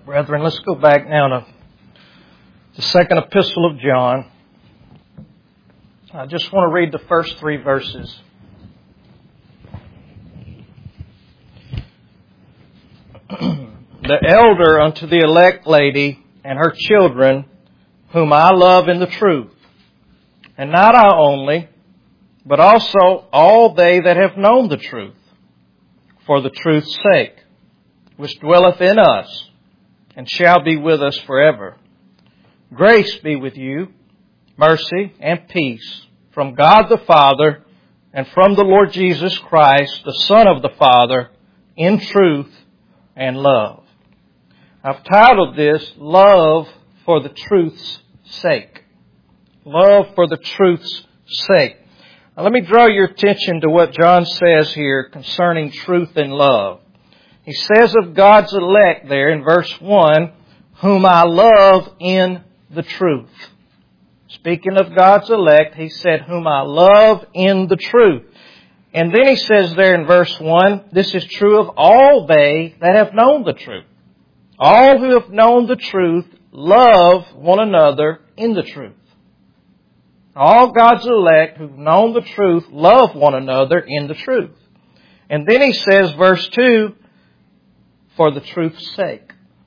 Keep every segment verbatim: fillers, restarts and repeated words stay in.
right, brethren, let's go back now to the second epistle of John. I just want to read the first three verses. The elder unto the elect lady and her children, whom I love in the truth, and not I only, but also all they that have known the truth, for the truth's sake, which dwelleth in us, and shall be with us forever. Grace be with you, mercy and peace, from God the Father, and from the Lord Jesus Christ, the Son of the Father, in truth and love. I've titled this, Love for the Truth's Sake. Love for the Truth's Sake. Now let me draw your attention to what John says here concerning truth and love. He says of God's elect there in verse one, whom I love in the truth. Speaking of God's elect, he said, whom I love in the truth. And then he says there in verse one, this is true of all they that have known the truth. All who have known the truth love one another in the truth. All God's elect who've known the truth love one another in the truth. And then he says, verse two, for the truth's sake.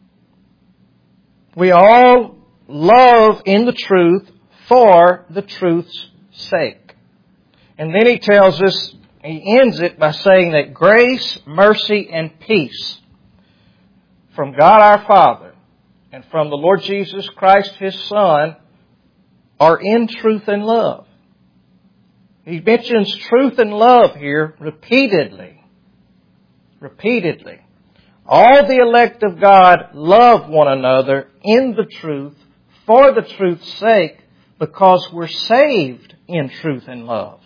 We all love in the truth for the truth's sake. And then he tells us, he ends it by saying that grace, mercy, and peace from God our Father and from the Lord Jesus Christ, His Son, are in truth and love. He mentions truth and love here repeatedly. Repeatedly. All the elect of God love one another in the truth, for the truth's sake, because we're saved in truth and love.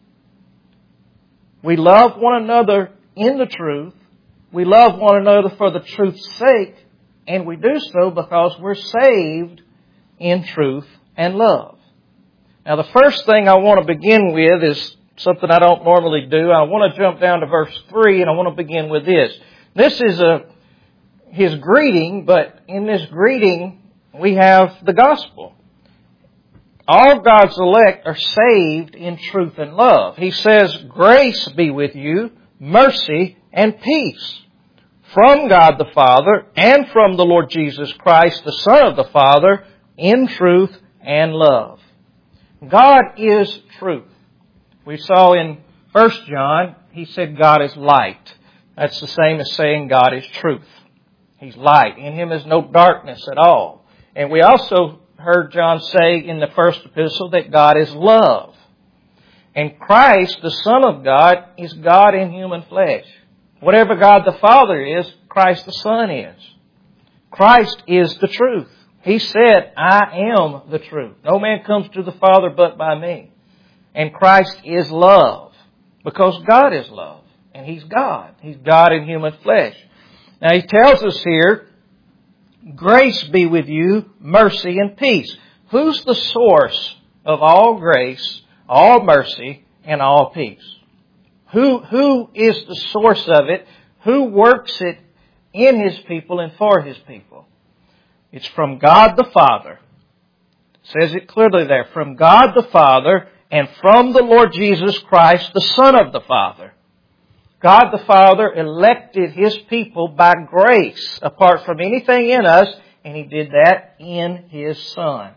We love one another in the truth. We love one another for the truth's sake, and we do so because we're saved in truth and love. Now, the first thing I want to begin with is something I don't normally do. I want to jump down to verse three, and I want to begin with this. This is a his greeting, but in this greeting, we have the gospel. All God's elect are saved in truth and love. He says, grace be with you, mercy and peace from God the Father and from the Lord Jesus Christ, the Son of the Father, in truth and love. God is truth. We saw in First John, he said God is light. That's the same as saying God is truth. He's light. In Him is no darkness at all. And we also heard John say in the first epistle that God is love. And Christ, the Son of God, is God in human flesh. Whatever God the Father is, Christ the Son is. Christ is the truth. He said, I am the truth. No man comes to the Father but by me. And Christ is love. Because God is love. And He's God. He's God in human flesh. Now He tells us here, grace be with you, mercy and peace. Who's the source of all grace, all mercy, and all peace? Who, who is the source of it? Who works it in His people and for His people? It's from God the Father. It says it clearly there. From God the Father and from the Lord Jesus Christ, the Son of the Father. God the Father elected His people by grace, apart from anything in us, and He did that in His Son.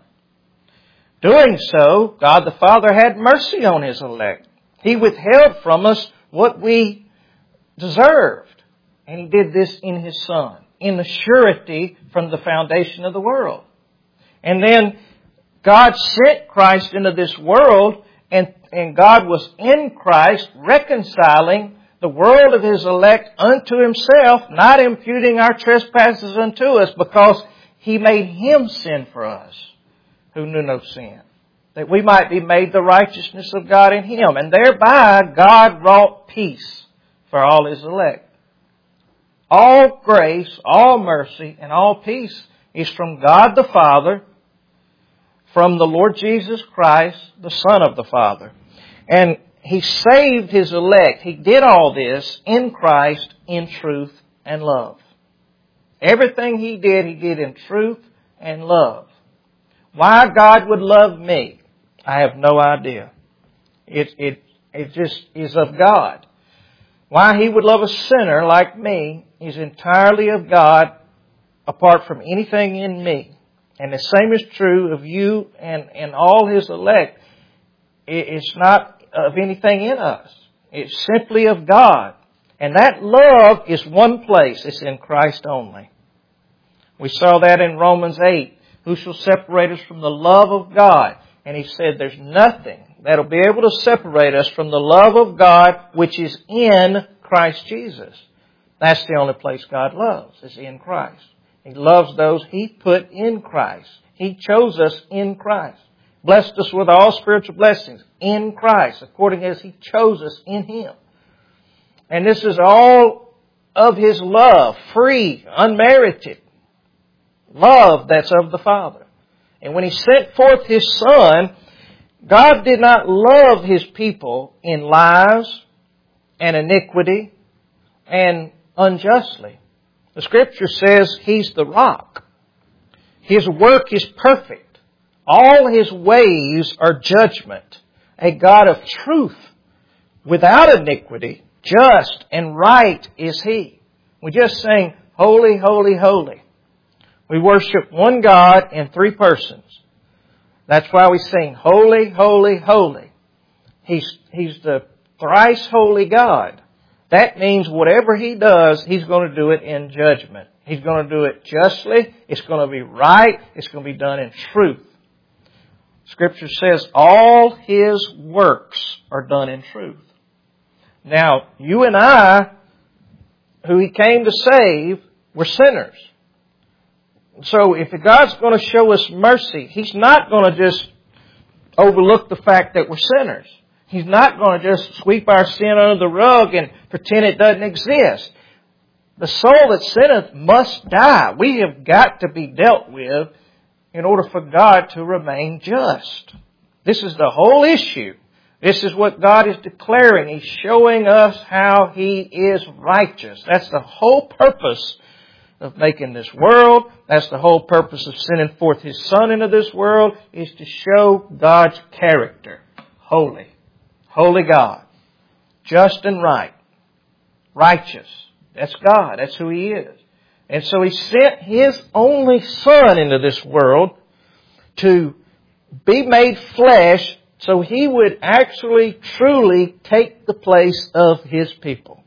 Doing so, God the Father had mercy on His elect. He withheld from us what we deserved, and He did this in His Son, in the surety from the foundation of the world. And then God sent Christ into this world, and, and God was in Christ reconciling the world of His elect unto Himself, not imputing our trespasses unto us, because He made Him sin for us, who knew no sin, that we might be made the righteousness of God in Him. And thereby God wrought peace for all His elect. All grace, all mercy, and all peace is from God the Father, from the Lord Jesus Christ, the Son of the Father. And He saved His elect. He did all this in Christ, in truth and love. Everything He did, He did in truth and love. Why God would love me, I have no idea. It, it, it just is of God. Why He would love a sinner like me is entirely of God, apart from anything in me. And the same is true of you and, and all His elect. It's not of anything in us. It's simply of God. And that love is one place. It's in Christ only. We saw that in Romans eight. Who shall separate us from the love of God? And He said there's nothing that'll be able to separate us from the love of God which is in Christ Jesus. That's the only place God loves, is in Christ. He loves those He put in Christ. He chose us in Christ. Blessed us with all spiritual blessings in Christ, according as He chose us in Him. And this is all of His love, free, unmerited love that's of the Father. And when He sent forth His Son, God did not love His people in lies and iniquity and unjustly. The Scripture says He's the rock. His work is perfect. All His ways are judgment. A God of truth, without iniquity, just and right is He. We just sing, Holy, Holy, Holy. We worship one God in three persons. That's why we sing, Holy, Holy, Holy. He's, He's the thrice holy God. That means whatever He does, He's going to do it in judgment. He's going to do it justly. It's going to be right. It's going to be done in truth. Scripture says all His works are done in truth. Now, you and I, who He came to save, were sinners. So if God's going to show us mercy, He's not going to just overlook the fact that we're sinners. He's not going to just sweep our sin under the rug and pretend it doesn't exist. The soul that sinneth must die. We have got to be dealt with in order for God to remain just. This is the whole issue. This is what God is declaring. He's showing us how He is righteous. That's the whole purpose of making this world. That's the whole purpose of sending forth His Son into this world, is to show God's character. Holy. Holy God. Just and right. Righteous. That's God. That's who He is. And so He sent His only Son into this world to be made flesh so He would actually, truly take the place of His people.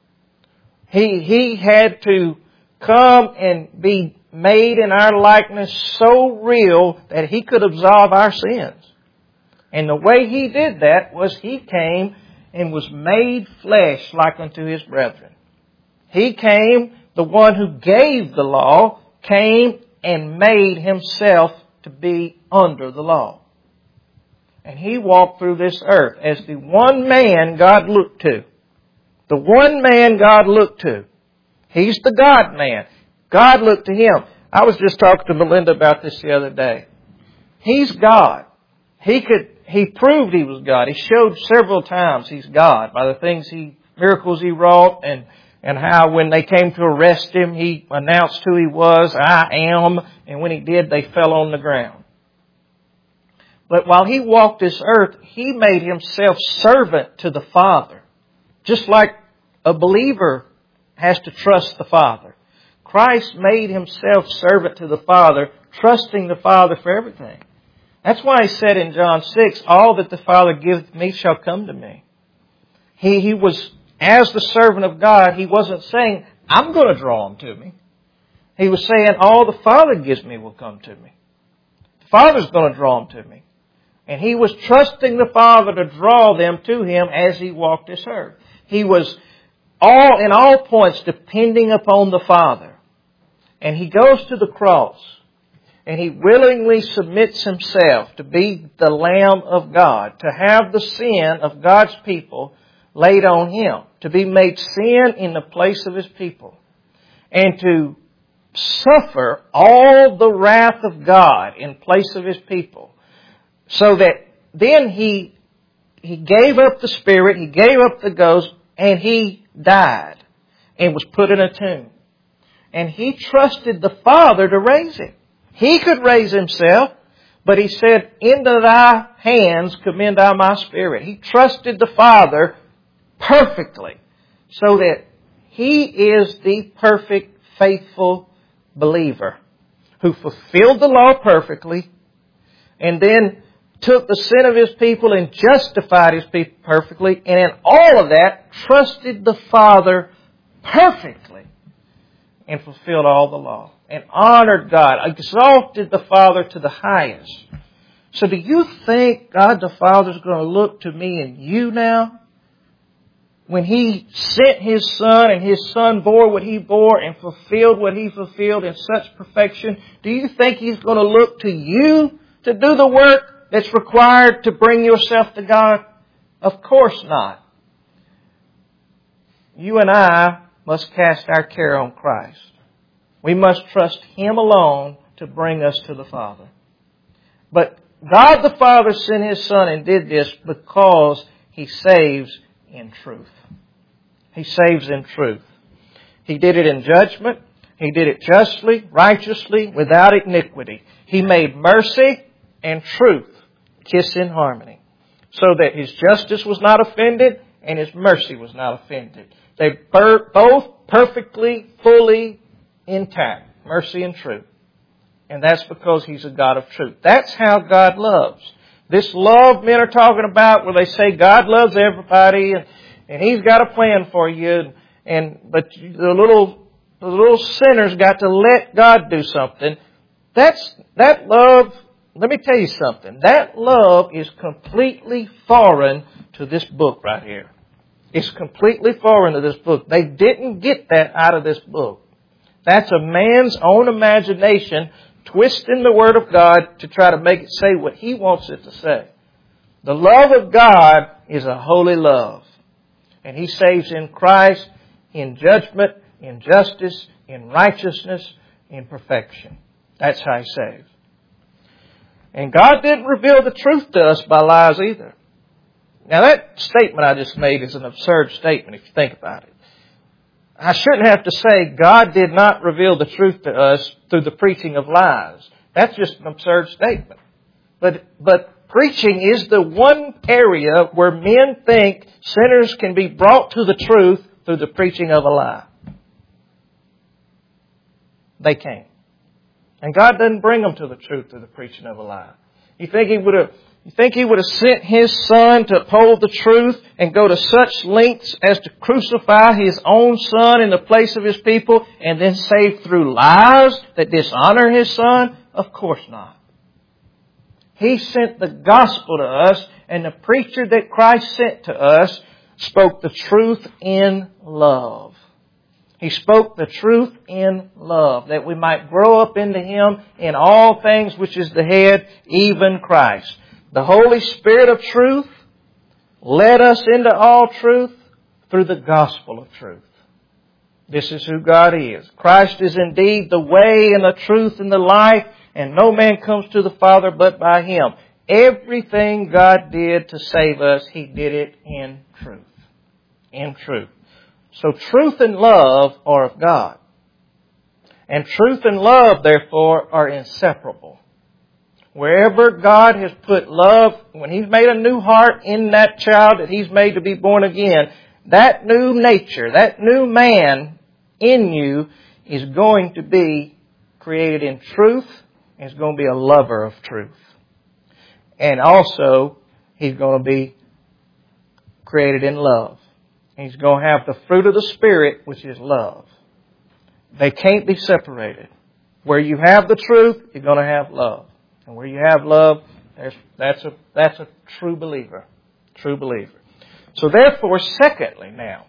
He, he had to come and be made in our likeness so real that He could absolve our sins. And the way He did that was He came and was made flesh like unto His brethren. He came, the one who gave the law, came and made Himself to be under the law. And He walked through this earth as the one man God looked to. The one man God looked to. He's the God-man. God looked to Him. I was just talking to Melinda about this the other day. He's God. He could, He proved He was God. He showed several times He's God by the things He, miracles He wrought, and, and how when they came to arrest Him, He announced who He was, I am, and when He did, they fell on the ground. But while He walked this earth, He made Himself servant to the Father. Just like a believer has to trust the Father. Christ made Himself servant to the Father, trusting the Father for everything. That's why He said in John six, all that the Father giveth me shall come to me. He, he was, as the servant of God, He wasn't saying, I'm going to draw them to me. He was saying, all the Father gives me will come to me. The Father's going to draw them to me. And He was trusting the Father to draw them to Him as He walked this earth. He was all, in all points, depending upon the Father. And He goes to the cross. And He willingly submits Himself to be the Lamb of God, to have the sin of God's people laid on Him, to be made sin in the place of His people, and to suffer all the wrath of God in place of His people, so that then He, He gave up the Spirit, He gave up the ghost, and He died and was put in a tomb. and he trusted the Father to raise him. He could raise himself, but he said, into thy hands commend I my spirit. He trusted the Father perfectly, so that he is the perfect, faithful believer who fulfilled the law perfectly and then took the sin of his people and justified his people perfectly, and in all of that trusted the Father perfectly and fulfilled all the law and honored God, exalted the Father to the highest. So do you think God the Father is going to look to me and you now? When He sent His Son and His Son bore what He bore and fulfilled what He fulfilled in such perfection, do you think He's going to look to you to do the work that's required to bring yourself to God? Of course not. You and I must cast our care on Christ. We must trust Him alone to bring us to the Father. But God the Father sent His Son and did this because He saves in truth. He saves in truth. He did it in judgment. He did it justly, righteously, without iniquity. He made mercy and truth kiss in harmony, so that His justice was not offended and His mercy was not offended. They were both perfectly, fully intact, mercy and truth. And that's because He's a God of truth. That's how God loves. This love men are talking about, where they say God loves everybody and, and He's got a plan for you, and, and but the little the little sinners got to let God do something. That's that love. Let me tell you something. That love is completely foreign to this book right here. It's completely foreign to this book. They didn't get that out of this book. That's a man's own imagination twisting the Word of God to try to make it say what he wants it to say. The love of God is a holy love. And He saves in Christ, in judgment, in justice, in righteousness, in perfection. That's how He saves. And God didn't reveal the truth to us by lies either. Now that statement I just made is an absurd statement if you think about it. I shouldn't have to say God did not reveal the truth to us through the preaching of lies. That's just an absurd statement. But, but preaching is the one area where men think sinners can be brought to the truth through the preaching of a lie. They can't. And God doesn't bring them to the truth through the preaching of a lie. You think He would have, you think He would have sent His Son to uphold the truth and go to such lengths as to crucify His own Son in the place of His people and then save through lies that dishonor His Son? Of course not. He sent the gospel to us, and the preacher that Christ sent to us spoke the truth in love. He spoke the truth in love, that we might grow up into Him in all things, which is the head, even Christ. The Holy Spirit of truth led us into all truth through the gospel of truth. This is who God is. Christ is indeed the way and the truth and the life, and no man comes to the Father but by Him. Everything God did to save us, He did it in truth. In truth. So truth and love are of God. And truth and love, therefore, are inseparable. Wherever God has put love, when He's made a new heart in that child that He's made to be born again, that new nature, that new man in you is going to be created in truth, and is going to be a lover of truth. And also, he's going to be created in love. He's going to have the fruit of the Spirit, which is love. They can't be separated. Where you have the truth, you're going to have love. And where you have love, there's, that's a, that's a true believer. True believer. So therefore, secondly now,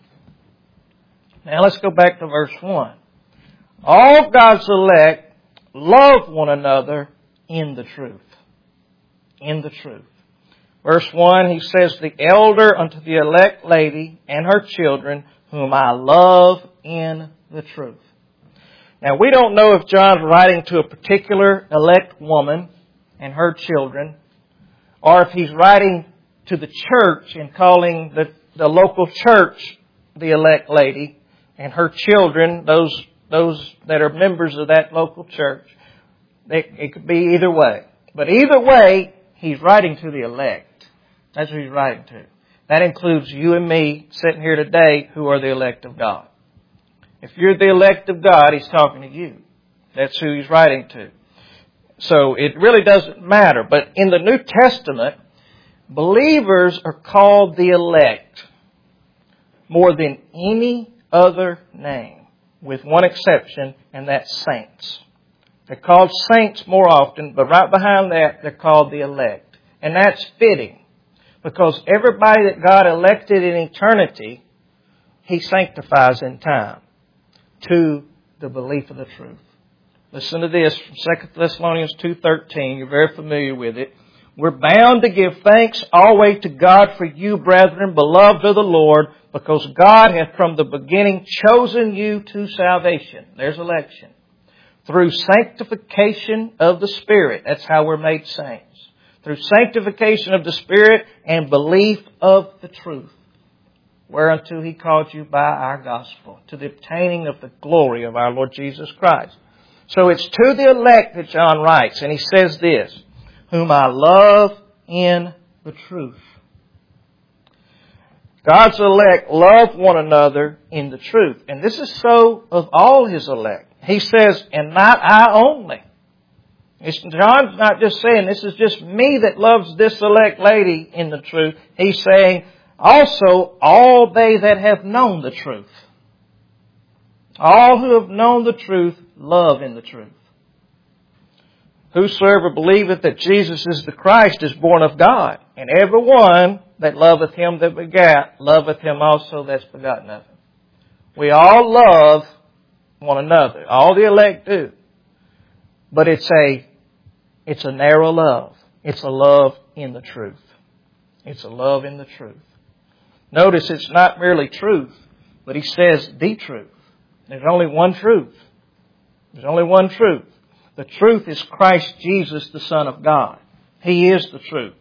now let's go back to verse one. All God's elect love one another in the truth. In the truth. Verse one, he says, the elder unto the elect lady and her children, whom I love in the truth. Now, we don't know if John's writing to a particular elect woman and her children, or if he's writing to the church and calling the, the local church the elect lady and her children, those those that are members of that local church. It could be either way. But either way, he's writing to the elect. That's who he's writing to. That includes you and me sitting here today who are the elect of God. If you're the elect of God, he's talking to you. That's who he's writing to. So it really doesn't matter. But in the New Testament, believers are called the elect more than any other name, with one exception, and that's saints. They're called saints more often, but right behind that, they're called the elect. And that's fitting, because everybody that God elected in eternity, He sanctifies in time to the belief of the truth. Listen to this from Second Thessalonians two thirteen. You're very familiar with it. We're bound to give thanks always to God for you, brethren, beloved of the Lord, because God hath from the beginning chosen you to salvation. There's election. Through sanctification of the Spirit. That's how we're made saints. Through sanctification of the Spirit and belief of the truth. Whereunto He called you by our gospel, to the obtaining of the glory of our Lord Jesus Christ. So it's to the elect that John writes, and he says this, whom I love in the truth. God's elect love one another in the truth. And this is so of all His elect. He says, and not I only. It's, John's not just saying, this is just me that loves this elect lady in the truth. He's saying, also all they that have known the truth. All who have known the truth love in the truth. Whosoever believeth that Jesus is the Christ is born of God. And every one that loveth Him that begat, loveth Him also that's begotten of Him. We all love one another. All the elect do. But it's a, it's a narrow love. It's a love in the truth. It's a love in the truth. Notice it's not merely truth, but he says the truth. There's only one truth. There's only one truth. The truth is Christ Jesus, the Son of God. He is the truth.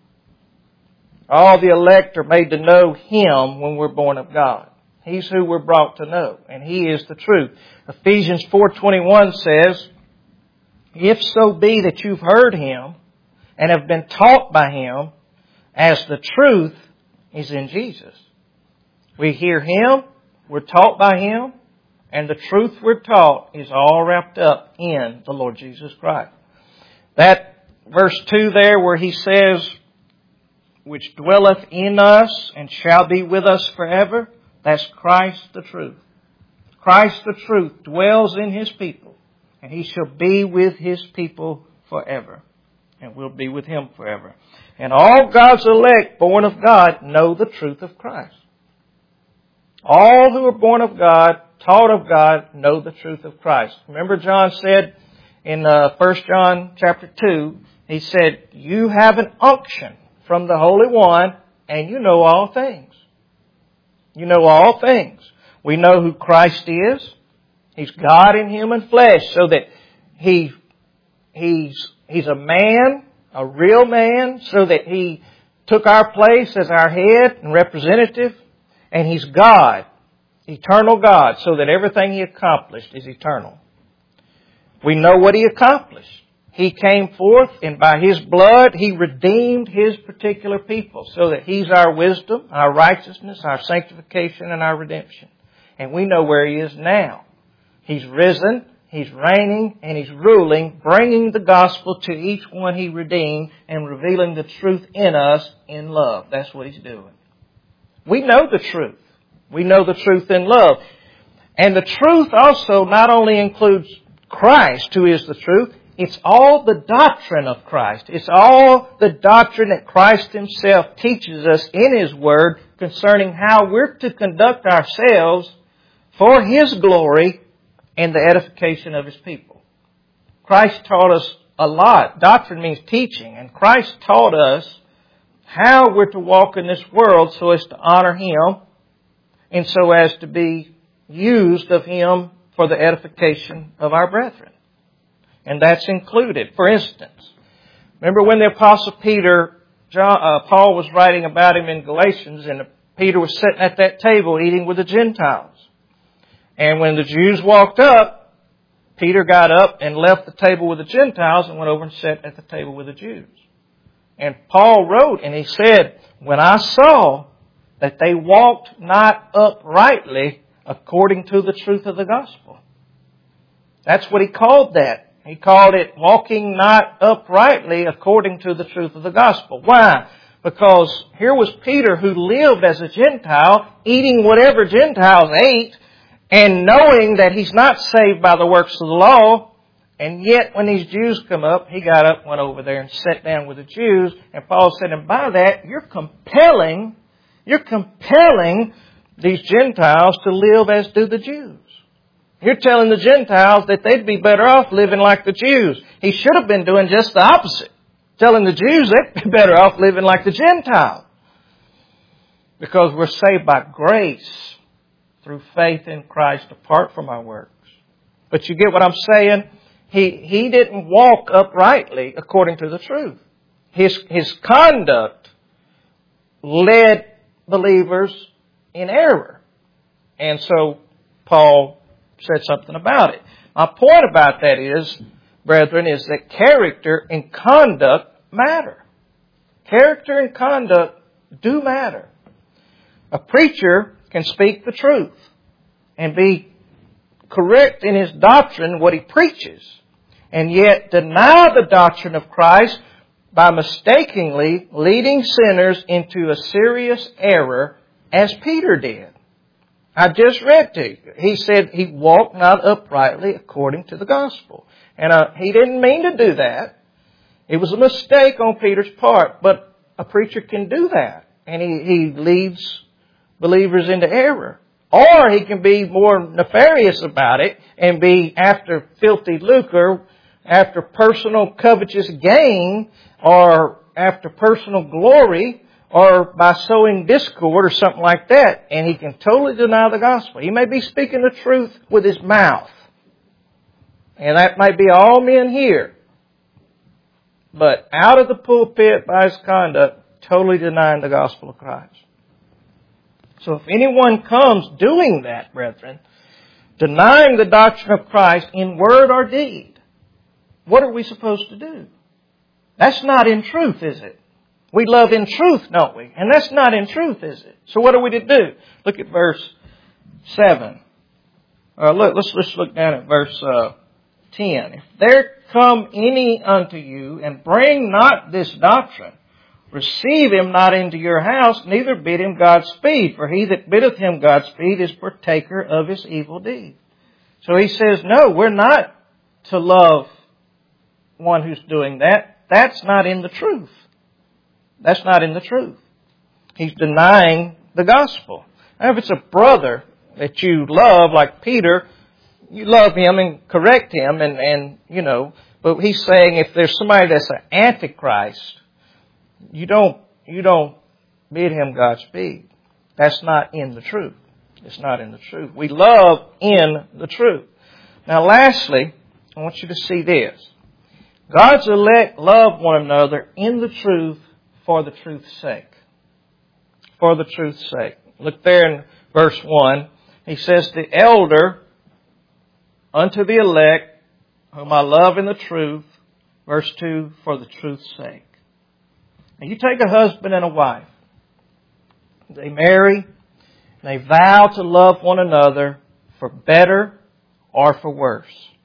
All the elect are made to know Him when we're born of God. He's who we're brought to know, and He is the truth. Ephesians four twenty-one says, if so be that you've heard Him and have been taught by Him, as the truth is in Jesus. We hear Him, we're taught by Him, and the truth we're taught is all wrapped up in the Lord Jesus Christ. That verse two there where He says, which dwelleth in us and shall be with us forever, that's Christ the truth. Christ the truth dwells in His people, and He shall be with His people forever. And we'll be with Him forever. And all God's elect born of God know the truth of Christ. All who are born of God, taught of God, know the truth of Christ. Remember John said in uh, First John chapter two, he said, you have an unction from the Holy One, and you know all things. You know all things. We know who Christ is. He's God in human flesh, so that He, He's, He's a man, a real man, so that He took our place as our head and representative. And He's God, eternal God, so that everything He accomplished is eternal. We know what He accomplished. He came forth, and by His blood He redeemed His particular people, so that He's our wisdom, our righteousness, our sanctification, and our redemption. And we know where He is now. He's risen, He's reigning, and He's ruling, bringing the gospel to each one He redeemed, and revealing the truth in us in love. That's what He's doing. We know the truth. We know the truth in love. And the truth also not only includes Christ, who is the truth, it's all the doctrine of Christ. It's all the doctrine that Christ Himself teaches us in His Word concerning how we're to conduct ourselves for His glory and the edification of His people. Christ taught us a lot. Doctrine means teaching. And Christ taught us how we're to walk in this world so as to honor Him and so as to be used of Him for the edification of our brethren. And that's included. For instance, remember when the Apostle Peter, John, uh, Paul was writing about him in Galatians, and Peter was sitting at that table eating with the Gentiles. And when the Jews walked up, Peter got up and left the table with the Gentiles and went over and sat at the table with the Jews. And Paul wrote, and he said, when I saw that they walked not uprightly according to the truth of the gospel. That's what he called that. He called it walking not uprightly according to the truth of the gospel. Why? Because here was Peter who lived as a Gentile, eating whatever Gentiles ate, and knowing that he's not saved by the works of the law. And yet when these Jews come up, he got up, went over there and sat down with the Jews. And Paul said, and by that, you're compelling, you're compelling these Gentiles to live as do the Jews. You're telling the Gentiles that they'd be better off living like the Jews. He should have been doing just the opposite. Telling the Jews they'd be better off living like the Gentiles. Because we're saved by grace through faith in Christ apart from our works. But you get what I'm saying? He, he didn't walk uprightly according to the truth. His, his conduct led believers in error. And so Paul said something about it. My point about that is, brethren, is that character and conduct matter. Character and conduct do matter. A preacher can speak the truth and be correct in his doctrine, what he preaches, and yet deny the doctrine of Christ by mistakenly leading sinners into a serious error, as Peter did. I just read to you. He said he walked not uprightly according to the gospel. And uh, he didn't mean to do that. It was a mistake on Peter's part, but a preacher can do that. And he, he leads believers into error. Or he can be more nefarious about it and be after filthy lucre, after personal covetous gain, or after personal glory, or by sowing discord or something like that. And he can totally deny the gospel. He may be speaking the truth with his mouth. And that might be all men here. But out of the pulpit by his conduct, totally denying the gospel of Christ. So if anyone comes doing that, brethren, denying the doctrine of Christ in word or deed, what are we supposed to do? That's not in truth, is it? We love in truth, don't we? And that's not in truth, is it? So what are we to do? Look at verse seven. Uh, look, let's, let's look down at verse uh, ten. If there come any unto you and bring not this doctrine, receive him not into your house, neither bid him Godspeed. For he that biddeth him Godspeed is partaker of his evil deed. So he says, no, we're not to love one who's doing that. That's not in the truth. That's not in the truth. He's denying the gospel. Now, if it's a brother that you love, like Peter, you love him and correct him, and, and you know, but he's saying if there's somebody that's an antichrist, you don't, you don't bid him Godspeed. That's not in the truth. It's not in the truth. We love in the truth. Now, lastly, I want you to see this. God's elect love one another in the truth for the truth's sake. For the truth's sake. Look there in verse one. He says, the elder unto the elect, whom I love in the truth. Verse two, for the truth's sake. Now you take a husband and a wife. They marry. And they vow to love one another for better or for worse.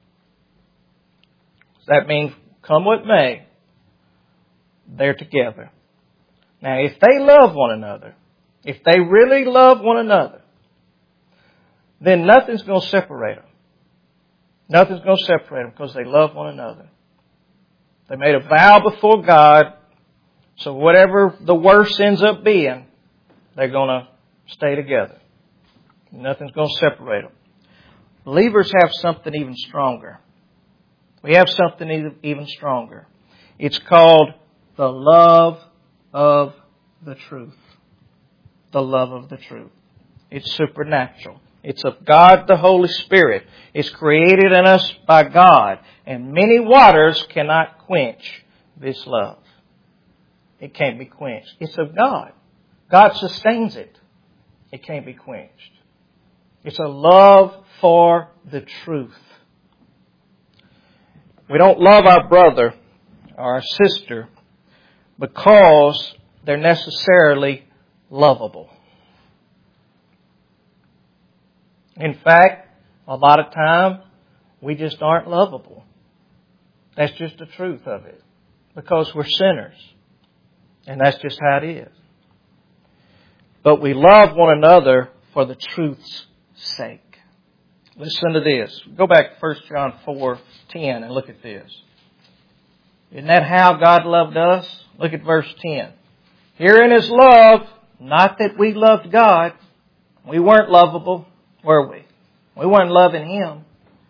That means, come what may, they're together. Now, if they love one another, if they really love one another, then nothing's going to separate them. Nothing's going to separate them because they love one another. They made a vow before God, so whatever the worst ends up being, they're going to stay together. Nothing's going to separate them. Believers have something even stronger. We have something even stronger. It's called the love of the truth. The love of the truth. It's supernatural. It's of God the Holy Spirit. It's created in us by God. And many waters cannot quench this love. It can't be quenched. It's of God. God sustains it. It can't be quenched. It's a love for the truth. We don't love our brother or our sister because they're necessarily lovable. In fact, a lot of time, we just aren't lovable. That's just the truth of it. Because we're sinners. And that's just how it is. But we love one another for the truth's sake. Listen to this. Go back to First John four ten and look at this. Isn't that how God loved us? Look at verse ten. Herein is love, not that we loved God. We weren't lovable, were we? We weren't loving Him.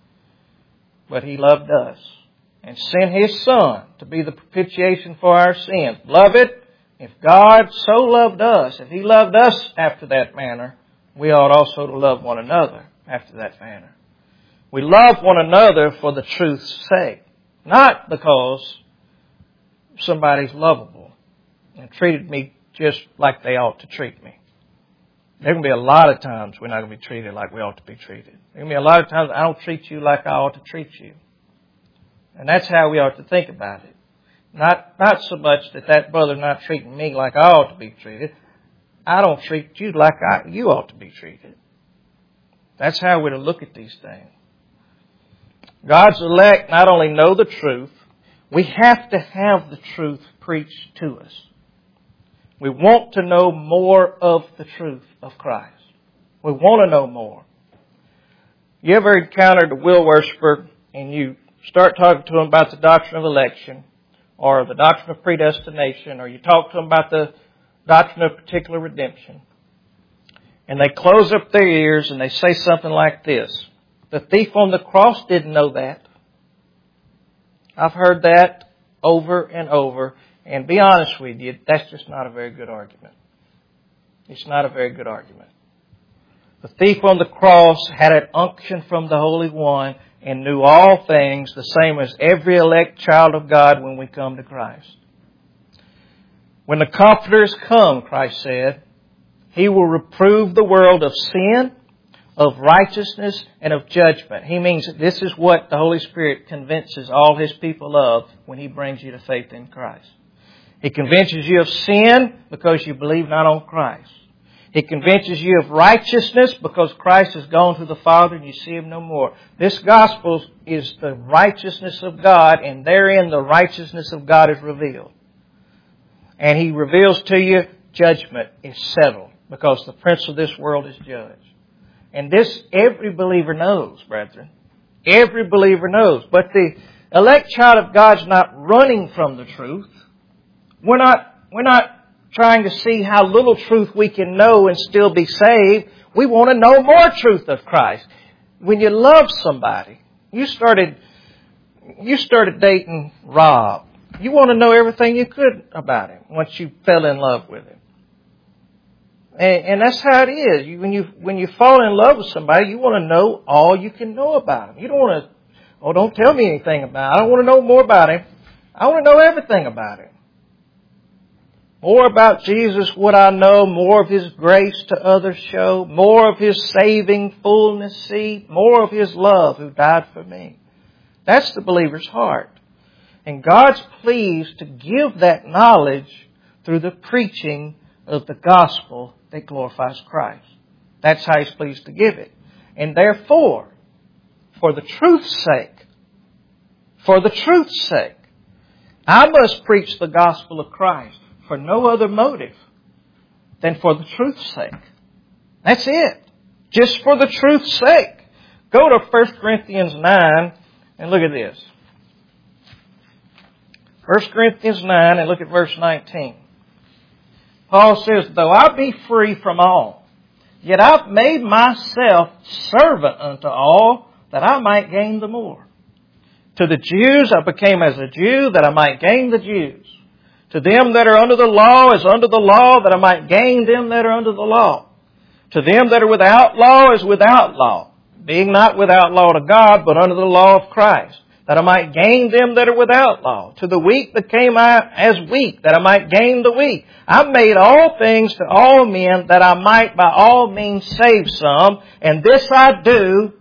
But He loved us and sent His Son to be the propitiation for our sins. Beloved, if God so loved us, if He loved us after that manner, we ought also to love one another after that manner. We love one another for the truth's sake, not because somebody's lovable and treated me just like they ought to treat me. There can be a lot of times we're not going to be treated like we ought to be treated. There can be a lot of times I don't treat you like I ought to treat you. And that's how we ought to think about it. Not, not so much that that brother's not treating me like I ought to be treated. I don't treat you like I, you ought to be treated. That's how we're to look at these things. God's elect not only know the truth, we have to have the truth preached to us. We want to know more of the truth of Christ. We want to know more. You ever encountered a will worshiper and you start talking to them about the doctrine of election or the doctrine of predestination, or you talk to them about the doctrine of particular redemption, and they close up their ears and they say something like this: the thief on the cross didn't know that. I've heard that over and over, and be honest with you, that's just not a very good argument. It's not a very good argument. The thief on the cross had an unction from the Holy One and knew all things, the same as every elect child of God when we come to Christ. When the Comforter is come, Christ said, He will reprove the world of sin, of righteousness, and of judgment. He means that this is what the Holy Spirit convinces all His people of when He brings you to faith in Christ. He convinces you of sin because you believe not on Christ. He convinces you of righteousness because Christ has gone to the Father and you see Him no more. This gospel is the righteousness of God, and therein the righteousness of God is revealed. And He reveals to you judgment is settled because the prince of this world is judged. And this every believer knows, brethren. Every believer knows. But the elect child of God's not running from the truth. We're not, we're not trying to see how little truth we can know and still be saved. We want to know more truth of Christ. When you love somebody, you started, you started dating Rob. You want to know everything you could about him once you fell in love with him. And, and that's how it is. You, when you when you fall in love with somebody, you want to know all you can know about him. You don't want to, oh, don't tell me anything about him. I don't want to know more about him. I want to know everything about him. More about Jesus would I know, more of His grace to others show, more of His saving fullness see, more of His love who died for me. That's the believer's heart. And God's pleased to give that knowledge through the preaching of the gospel that glorifies Christ. That's how He's pleased to give it. And therefore, for the truth's sake, for the truth's sake, I must preach the gospel of Christ for no other motive than for the truth's sake. That's it. Just for the truth's sake. Go to First Corinthians nine and look at this. First Corinthians nine and look at verse nineteen. Paul says, though I be free from all, yet I've made myself servant unto all, that I might gain the more. To the Jews I became as a Jew, that I might gain the Jews. To them that are under the law as under the law, that I might gain them that are under the law. To them that are without law as without law, being not without law to God, but under the law of Christ, that I might gain them that are without law. To the weak became I as weak, that I might gain the weak. I made all things to all men, that I might by all means save some. And this I do.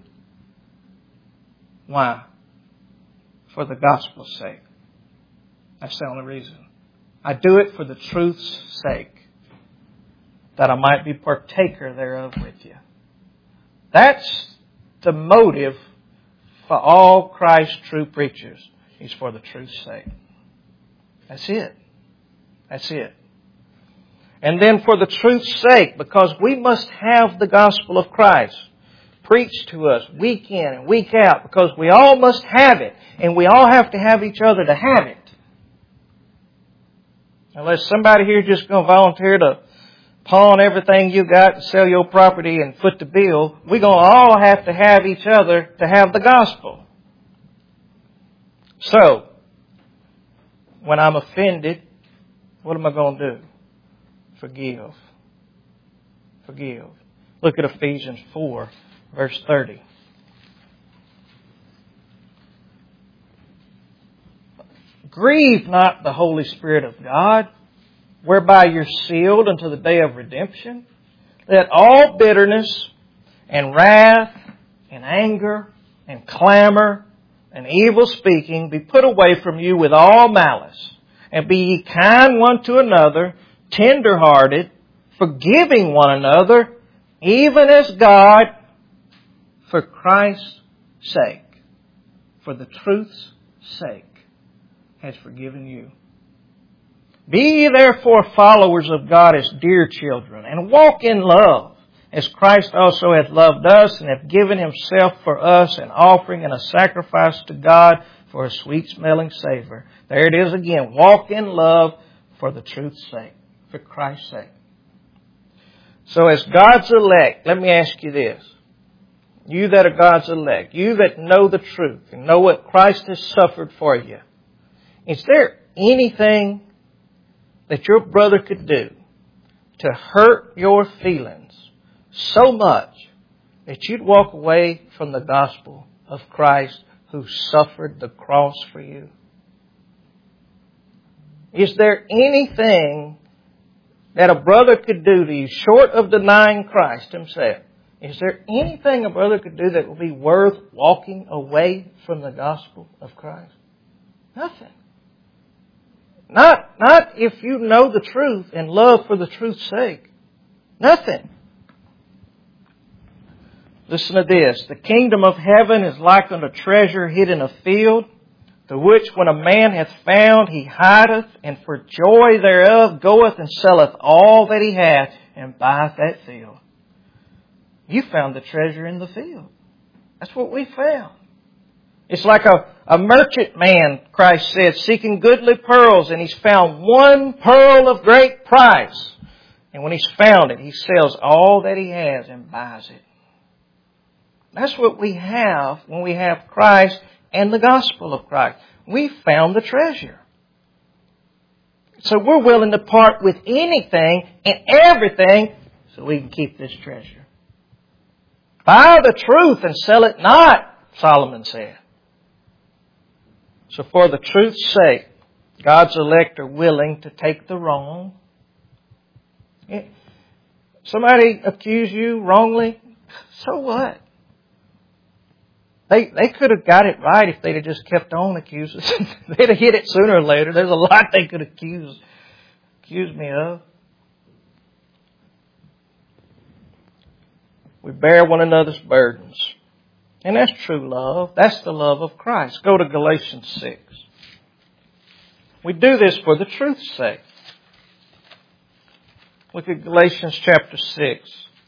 Why? For the gospel's sake. That's the only reason. I do it for the truth's sake, that I might be partaker thereof with you. That's the motive for all Christ's true preachers, is for the truth's sake. That's it. That's it. And then for the truth's sake, because we must have the gospel of Christ preached to us week in and week out, because we all must have it, and we all have to have each other to have it. Unless somebody here is just going to volunteer to pawn everything you got to sell your property and foot the bill, we're going to all have to have each other to have the gospel. So, when I'm offended, what am I going to do? Forgive. Forgive. Look at Ephesians four, verse thirty. Grieve not the Holy Spirit of God, whereby you're sealed unto the day of redemption. Let all bitterness and wrath and anger and clamor and evil speaking be put away from you with all malice. And be ye kind one to another, tender-hearted, forgiving one another, even as God, for Christ's sake, for the truth's sake, has forgiven you. Be ye therefore followers of God as dear children, and walk in love, as Christ also hath loved us, and hath given Himself for us, an offering and a sacrifice to God for a sweet-smelling savor. There it is again. Walk in love for the truth's sake, for Christ's sake. So as God's elect, let me ask you this. You that are God's elect, you that know the truth and know what Christ has suffered for you, is there anything that your brother could do to hurt your feelings so much that you'd walk away from the gospel of Christ who suffered the cross for you? Is there anything that a brother could do to you short of denying Christ Himself? Is there anything a brother could do that would be worth walking away from the gospel of Christ? Nothing. Not, not if you know the truth and love for the truth's sake. Nothing. Listen to this. The kingdom of heaven is like unto treasure hid in a field, the which when a man hath found, he hideth, and for joy thereof goeth and selleth all that he hath, and buyeth that field. You found the treasure in the field. That's what we found. It's like a, a merchant man, Christ said, seeking goodly pearls, and he's found one pearl of great price. And when he's found it, he sells all that he has and buys it. That's what we have when we have Christ and the gospel of Christ. We found the treasure. So we're willing to part with anything and everything so we can keep this treasure. Buy the truth and sell it not, Solomon said. So for the truth's sake, God's elect are willing to take the wrong. Somebody accuse you wrongly, so what? They they could have got it right if they'd have just kept on accusing. They'd have hit it sooner or later. There's a lot they could accuse accuse me of. We bear one another's burdens. And that's true love. That's the love of Christ. Go to Galatians six. We do this for the truth's sake. Look at Galatians chapter six.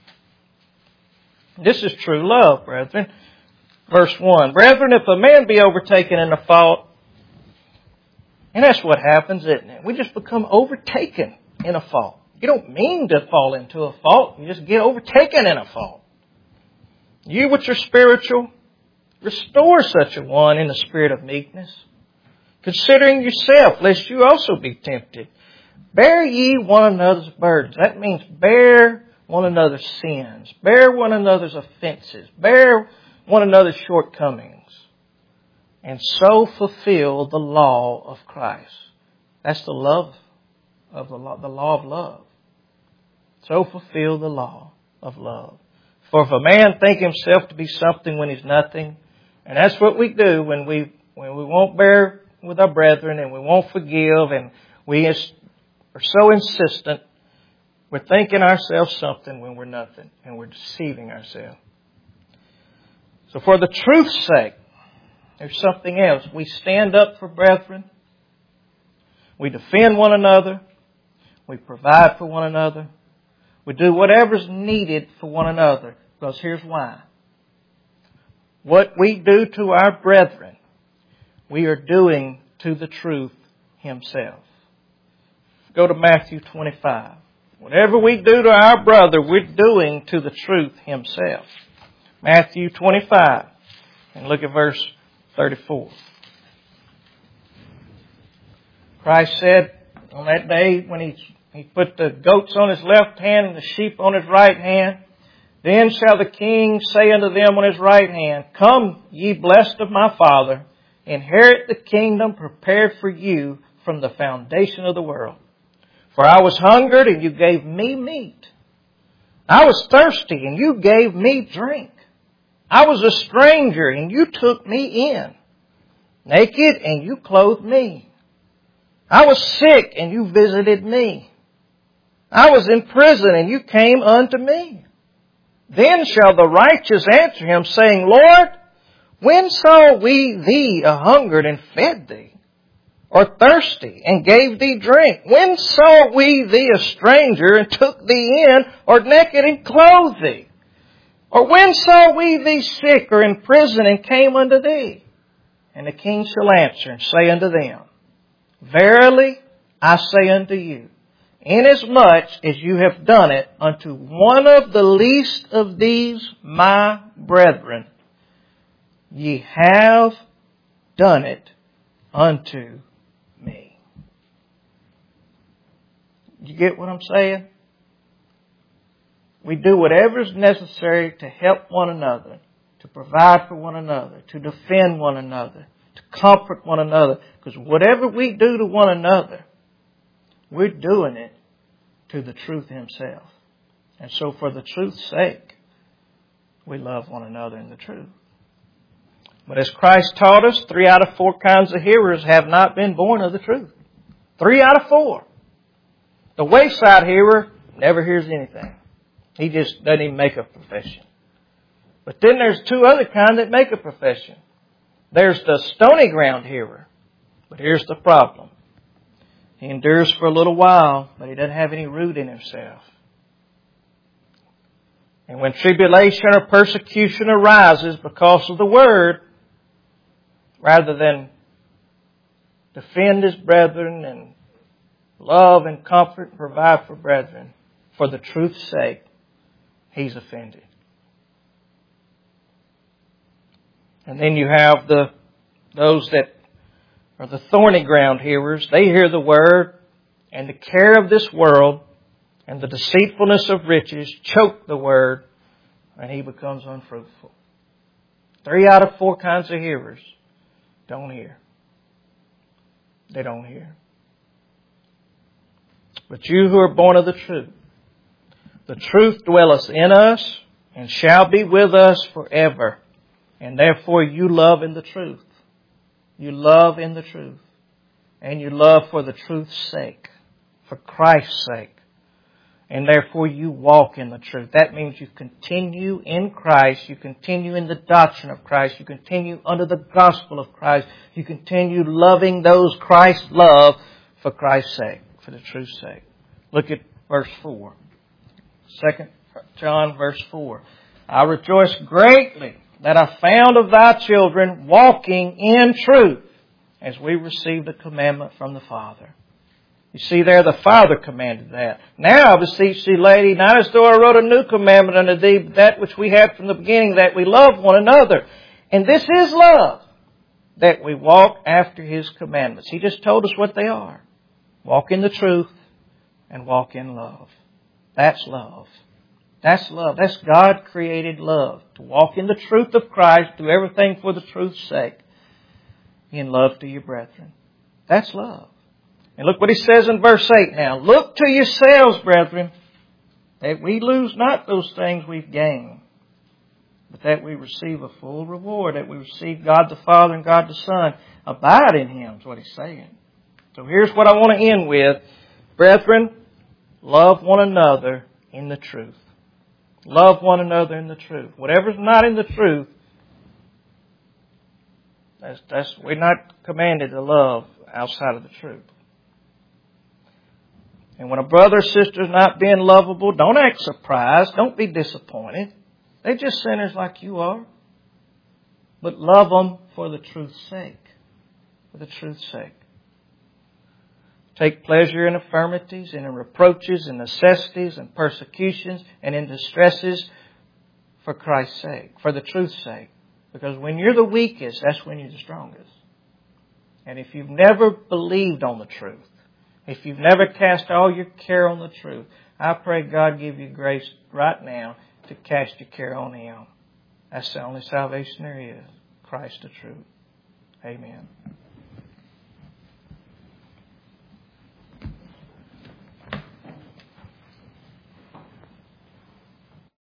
This is true love, brethren. Verse one. Brethren, if a man be overtaken in a fault, and that's what happens, isn't it? We just become overtaken in a fault. You don't mean to fall into a fault. You just get overtaken in a fault. You which are spiritual, restore such a one in the spirit of meekness, considering yourself, lest you also be tempted. Bear ye one another's burdens. That means bear one another's sins. Bear one another's offenses. Bear one another's shortcomings. and so fulfill the law of Christ. That's the love of the law, the law of love. So fulfill the law of love. For if a man think himself to be something when he's nothing, and that's what we do when we when we won't bear with our brethren and we won't forgive and we are so insistent, we're thinking ourselves something when we're nothing, and we're deceiving ourselves. So for the truth's sake, there's something else. We stand up for brethren. We defend one another. We provide for one another. We do whatever's needed for one another. Because here's why. What we do to our brethren, we are doing to the truth Himself. Go to Matthew twenty-five. Whatever we do to our brother, we're doing to the truth Himself. Matthew twenty-five. And look at verse thirty-four. Christ said on that day when He, he put the goats on His left hand and the sheep on His right hand, then shall the King say unto them on His right hand, Come, ye blessed of my Father, inherit the kingdom prepared for you from the foundation of the world. For I was hungered, and you gave me meat. I was thirsty, and you gave me drink. I was a stranger, and you took me in. Naked, and you clothed me. I was sick, and you visited me. I was in prison, and you came unto me. Then shall the righteous answer Him, saying, Lord, when saw we Thee a hungered and fed Thee? Or thirsty, and gave Thee drink? When saw we Thee a stranger, and took Thee in? Or naked, and clothed Thee? Or when saw we Thee sick, or in prison, and came unto Thee? And the King shall answer, and say unto them, Verily I say unto you, inasmuch as you have done it unto one of the least of these my brethren, ye have done it unto me. You get what I'm saying? We do whatever is necessary to help one another, to provide for one another, to defend one another, to comfort one another. Because whatever we do to one another, we're doing it to the truth Himself. And so for the truth's sake, we love one another in the truth. But as Christ taught us, three out of four kinds of hearers have not been born of the truth. Three out of four. The wayside hearer never hears anything. He just doesn't even make a profession. But then there's two other kinds that make a profession. There's the stony ground hearer. But here's the problem. He endures for a little while, but he doesn't have any root in himself. And when tribulation or persecution arises because of the Word, rather than defend his brethren and love and comfort and provide for brethren, for the truth's sake, he's offended. And then you have the those that are the thorny ground hearers. They hear the Word, and the care of this world and the deceitfulness of riches choke the Word, and he becomes unfruitful. Three out of four kinds of hearers don't hear. They don't hear. But you who are born of the truth, the truth dwelleth in us and shall be with us forever. And therefore you love in the truth. You love in the truth. And you love for the truth's sake, for Christ's sake. And therefore you walk in the truth. That means you continue in Christ. You continue in the doctrine of Christ. You continue under the gospel of Christ. You continue loving those Christ loved for Christ's sake, for the truth's sake. Look at verse four. Second John verse four. I rejoice greatly that I found of thy children walking in truth, as we received a commandment from the Father. You see there, the Father commanded that. Now I beseech thee, lady, not as though I wrote a new commandment unto thee, but that which we had from the beginning, that we love one another. And this is love, that we walk after His commandments. He just told us what they are. Walk in the truth and walk in love. That's love. That's love. That's God-created love. To walk in the truth of Christ, do everything for the truth's sake. in love to your brethren. That's love. And look what he says in verse eight now. Look to yourselves, brethren, that we lose not those things we've gained, but that we receive a full reward, that we receive God the Father and God the Son. Abide in Him is what he's saying. So here's what I want to end with. Brethren, love one another in the truth. Love one another in the truth. Whatever's not in the truth, that's, that's, we're not commanded to love outside of the truth. And when a brother or sister is not being lovable, don't act surprised. Don't be disappointed. They're just sinners like you are. But love them for the truth's sake. For the truth's sake. Take pleasure in infirmities and in reproaches and necessities and persecutions and in distresses for Christ's sake, for the truth's sake. Because when you're the weakest, that's when you're the strongest. And if you've never believed on the truth, if you've never cast all your care on the truth, I pray God give you grace right now to cast your care on Him. That's the only salvation there is. Christ the truth. Amen.